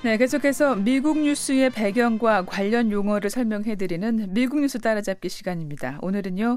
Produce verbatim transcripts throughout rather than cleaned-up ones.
네, 계속해서 미국 뉴스의 배경과 관련 용어를 설명해드리는 미국 뉴스 따라잡기 시간입니다. 오늘은요,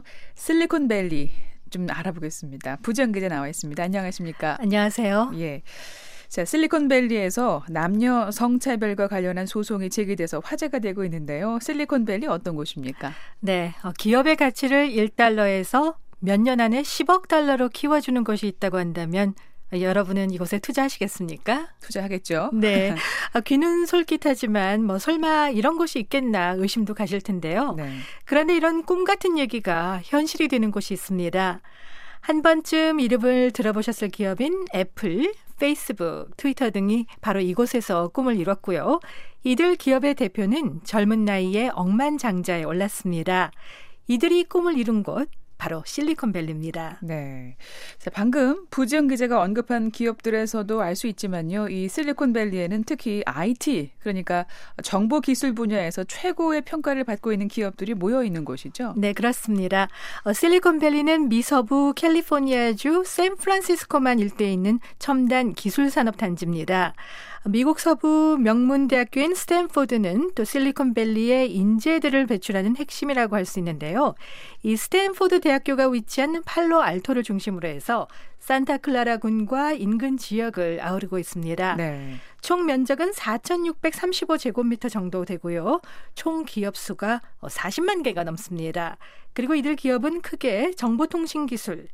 실리콘밸리 좀 알아보겠습니다. 부정 기자 나와 있습니다. 안녕하십니까? 안녕하세요. 예. 자, 실리콘밸리에서 남녀 성차별과 관련한 소송이 제기돼서 화제가 되고 있는데요. 실리콘밸리 어떤 곳입니까? 네, 어, 기업의 가치를 일 달러에서 몇 년 안에 십억 달러로 키워주는 곳이 있다고 한다면 여러분은 이곳에 투자하시겠습니까? 투자하겠죠. 네, 아, 귀는 솔깃하지만 뭐 설마 이런 곳이 있겠나 의심도 가실 텐데요. 네. 그런데 이런 꿈 같은 얘기가 현실이 되는 곳이 있습니다. 한 번쯤 이름을 들어보셨을 기업인 애플, 페이스북, 트위터 등이 바로 이곳에서 꿈을 이뤘고요. 이들 기업의 대표는 젊은 나이에 억만장자에 올랐습니다. 이들이 꿈을 이룬 곳, 바로 실리콘밸리입니다. 네. 자, 방금 부지영 기자가 언급한 기업들에서도 알 수 있지만요. 이 실리콘밸리에는 특히 아이티, 그러니까 정보기술 분야에서 최고의 평가를 받고 있는 기업들이 모여 있는 곳이죠. 네, 그렇습니다. 어, 실리콘밸리는 미서부 캘리포니아주 샌프란시스코만 일대에 있는 첨단 기술산업 단지입니다. 미국 서부 명문대학교인 스탠포드는 또 실리콘밸리의 인재들을 배출하는 핵심이라고 할 수 있는데요. 이 스탠포드 대학교가 위치한 팔로알토를 중심으로 해서 산타클라라 군과 인근 지역을 아우르고 있습니다. 네. 총 면적은 사천육백삼십오 제곱미터 정도 되고요. 총 기업 수가 사십만 개가 넘습니다. 그리고 이들 기업은 크게 정보통신기술,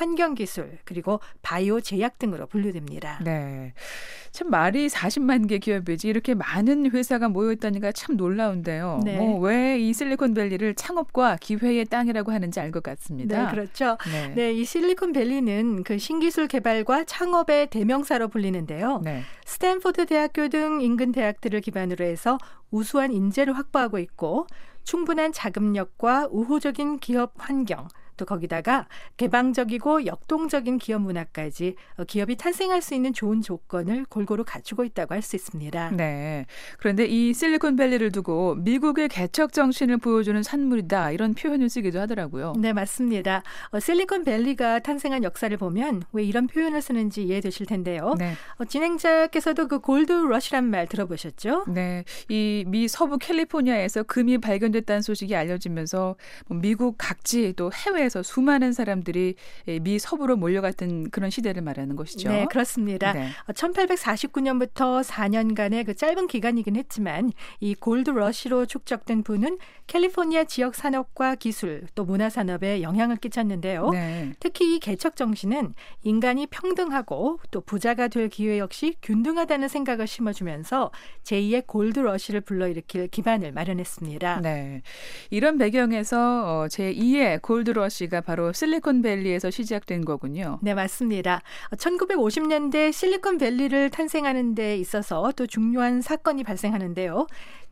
친환경기술, 그리고 바이오 제약 등으로 분류됩니다. 네, 참 말이 사십만 개 기업이지 이렇게 많은 회사가 모여있다니까 참 놀라운데요. 네. 뭐 왜 이 실리콘밸리를 창업과 기회의 땅이라고 하는지 알 것 같습니다. 네, 그렇죠. 네. 네, 이 실리콘밸리는 그 신기술 개발과 창업의 대명사로 불리는데요. 네. 스탠포드 대학교 등 인근 대학들을 기반으로 해서 우수한 인재를 확보하고 있고 충분한 자금력과 우호적인 기업 환경, 또 거기다가 개방적이고 역동적인 기업 문화까지 기업이 탄생할 수 있는 좋은 조건을 골고루 갖추고 있다고 할 수 있습니다. 네. 그런데 이 실리콘밸리를 두고 미국의 개척 정신을 보여주는 산물이다 이런 표현을 쓰기도 하더라고요. 네, 맞습니다. 어, 실리콘밸리가 탄생한 역사를 보면 왜 이런 표현을 쓰는지 이해되실 텐데요. 네. 어, 진행자께서도 그 골드 러시란 말 들어보셨죠? 네. 이 미 서부 캘리포니아에서 금이 발견됐다는 소식이 알려지면서 미국 각지 또 해외 에서 수많은 사람들이 미 서부로 몰려갔던 그런 시대를 말하는 것이죠. 네, 그렇습니다. 네. 천팔백사십구 년부터 사 년간의 그 짧은 기간이긴 했지만 이 골드 러시로 축적된 부는 캘리포니아 지역 산업과 기술 또 문화 산업에 영향을 끼쳤는데요. 네. 특히 이 개척 정신은 인간이 평등하고 또 부자가 될 기회 역시 균등하다는 생각을 심어주면서 제이의 골드 러시를 불러일으킬 기반을 마련했습니다. 네. 이런 배경에서 제이의 골드 러시 가 바로 실리콘밸리에서 시작된 거군요. 네, 맞습니다. 천구백오십 년대 실리콘밸리를 탄생하는 데 있어서 또 중요한 사건이 발생하는데요.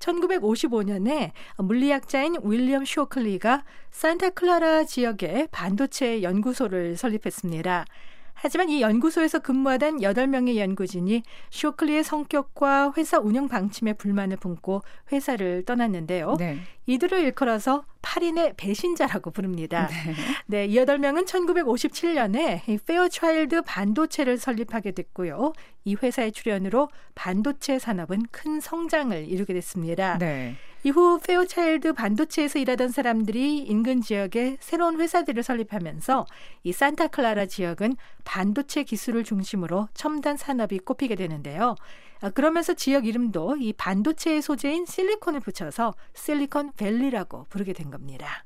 천구백오십오 년에 물리학자인 윌리엄 쇼클리가 산타클라라 지역에 반도체 연구소를 설립했습니다. 하지만 이 연구소에서 근무하던 여덟 명의 연구진이 쇼클리의 성격과 회사 운영 방침에 불만을 품고 회사를 떠났는데요. 네. 이들을 일컬어서 팔 인의 배신자라고 부릅니다. 네. 네, 이 여덟 명은 천구백오십칠 년에 페어차일드 반도체를 설립하게 됐고요. 이 회사의 출연으로 반도체 산업은 큰 성장을 이루게 됐습니다. 네. 이후 페어차일드 반도체에서 일하던 사람들이 인근 지역에 새로운 회사들을 설립하면서 이 산타클라라 지역은 반도체 기술을 중심으로 첨단 산업이 꼽히게 되는데요. 그러면서 지역 이름도 이 반도체의 소재인 실리콘을 붙여서 실리콘밸리라고 부르게 된 겁니다.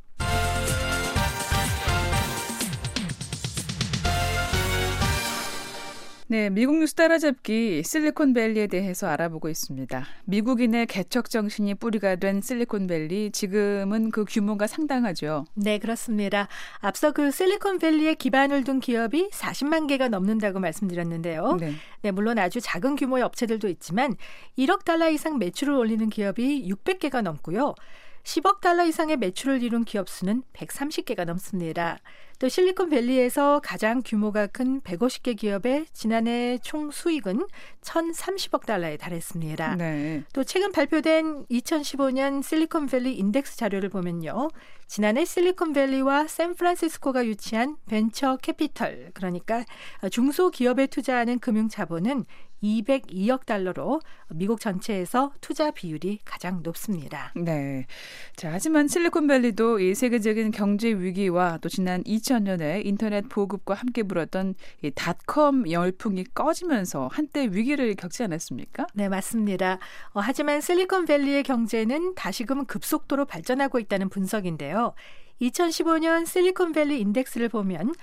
네, 미국 뉴스 따라잡기 실리콘밸리에 대해서 알아보고 있습니다. 미국인의 개척 정신이 뿌리가 된 실리콘밸리, 지금은 그 규모가 상당하죠. 네, 그렇습니다. 앞서 그 실리콘밸리에 기반을 둔 기업이 사십만 개가 넘는다고 말씀드렸는데요. 네. 네, 물론 아주 작은 규모의 업체들도 있지만 일억 달러 이상 매출을 올리는 기업이 육백 개가 넘고요. 십억 달러 이상의 매출을 이룬 기업 수는 백삼십 개가 넘습니다. 또 실리콘밸리에서 가장 규모가 큰 백오십 개 기업의 지난해 총 수익은 천삼십억 달러에 달했습니다. 네. 또 최근 발표된 이천십오 년 실리콘밸리 인덱스 자료를 보면요. 지난해 실리콘밸리와 샌프란시스코가 유치한 벤처 캐피털, 그러니까 중소기업에 투자하는 금융자본은 이백이억 달러로 미국 전체에서 투자 비율이 가장 높습니다. 네. 자, 하지만 실리콘밸리도 이 세계적인 경제 위기와 또 지난 이천 년에 인터넷 보급과 함께 불었던 이 닷컴 열풍이 꺼지면서 한때 위기를 겪지 않았습니까? 네, 맞습니다. 어, 하지만 실리콘밸리의 경제는 다시금 급속도로 발전하고 있다는 분석인데요. 이천십오 년 실리콘밸리 인덱스를 보면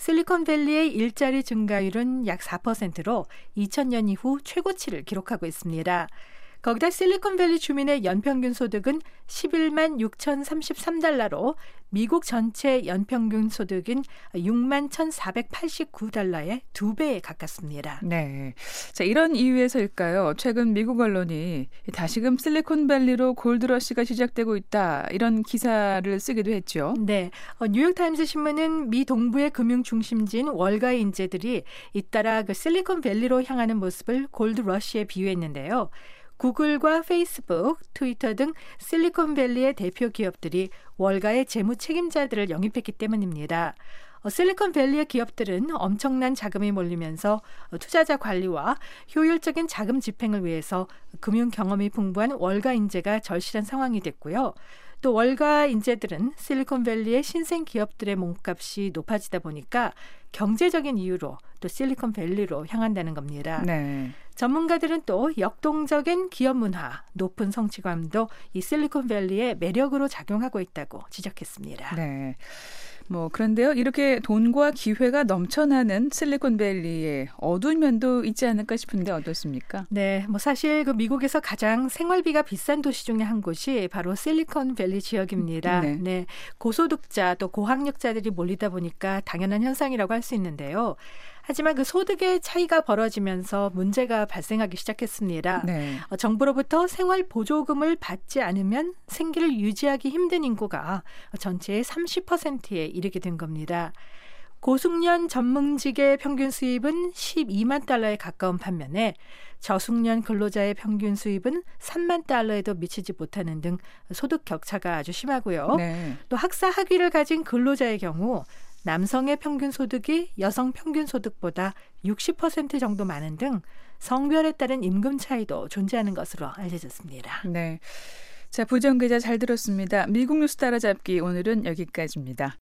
실리콘밸리의 일자리 증가율은 약 사 퍼센트로 이천 년 이후 최고치를 기록하고 있습니다. 거기다 실리콘밸리 주민의 연평균 소득은 십일만 육천삼십삼 달러로 미국 전체 연평균 소득인 육만 천사백팔십구 달러의 두 배에 가깝습니다. 네. 자, 이런 이유에서일까요? 최근 미국 언론이 다시금 실리콘밸리로 골드러시가 시작되고 있다. 이런 기사를 쓰기도 했죠. 네. 어, 뉴욕타임스 신문은 미 동부의 금융 중심지인 월가의 인재들이 잇따라 그 실리콘밸리로 향하는 모습을 골드러시에 비유했는데요. 구글과 페이스북, 트위터 등 실리콘밸리의 대표 기업들이 월가의 재무 책임자들을 영입했기 때문입니다. 어, 실리콘밸리의 기업들은 엄청난 자금이 몰리면서 투자자 관리와 효율적인 자금 집행을 위해서 금융 경험이 풍부한 월가 인재가 절실한 상황이 됐고요. 또 월가 인재들은 실리콘밸리의 신생 기업들의 몸값이 높아지다 보니까 경제적인 이유로 또 실리콘밸리로 향한다는 겁니다. 네. 전문가들은 또 역동적인 기업 문화, 높은 성취감도 이 실리콘밸리의 매력으로 작용하고 있다고 지적했습니다. 네. 뭐 그런데요. 이렇게 돈과 기회가 넘쳐나는 실리콘밸리에 어두운 면도 있지 않을까 싶은데 어떻습니까? 네, 뭐 사실 그 미국에서 가장 생활비가 비싼 도시 중에 한 곳이 바로 실리콘밸리 지역입니다. 네. 네, 고소득자 또 고학력자들이 몰리다 보니까 당연한 현상이라고 할 수 있는데요. 하지만 그 소득의 차이가 벌어지면서 문제가 발생하기 시작했습니다. 네. 어, 정부로부터 생활 보조금을 받지 않으면 생계를 유지하기 힘든 인구가 전체의 삼십 퍼센트에 이르게 된 겁니다. 고숙련 전문직의 평균 수입은 십이만 달러에 가까운 반면에 저숙련 근로자의 평균 수입은 삼만 달러에도 미치지 못하는 등 소득 격차가 아주 심하고요. 네. 또 학사 학위를 가진 근로자의 경우 남성의 평균 소득이 여성 평균 소득보다 육십 퍼센트 정도 많은 등 성별에 따른 임금 차이도 존재하는 것으로 알려졌습니다. 네. 자, 부정 기자 잘 들었습니다. 미국 뉴스 따라잡기 오늘은 여기까지입니다.